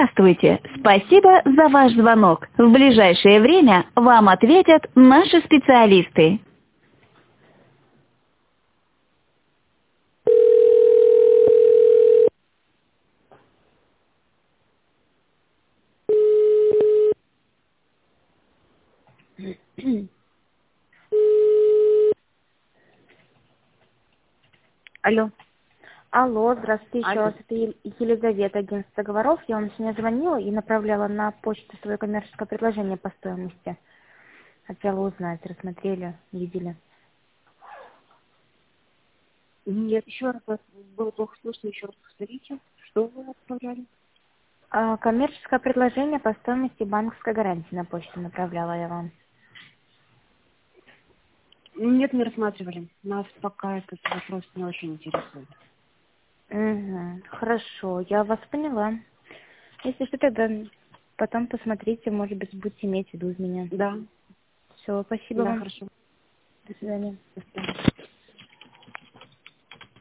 Здравствуйте. Спасибо за ваш звонок. В ближайшее время вам ответят наши специалисты. Алло. Алло, здравствуйте еще Алло. раз. Это Елизавета, агентство договоров. Я вам сегодня звонила и направляла на почту свое коммерческое предложение по стоимости. Хотела узнать, рассмотрели, видели. Нет, еще раз вас было плохо слышно, еще раз повторите. Что вы отправляли? Коммерческое предложение по стоимости банковской гарантии на почту направляла я вам. Нет, не рассматривали. Нас пока этот вопрос не очень интересует. Угу, хорошо, я вас поняла. Если что, тогда потом посмотрите, может быть, будете иметь в виду меня. Да, Все, спасибо да, вам. хорошо. До свидания. До свидания.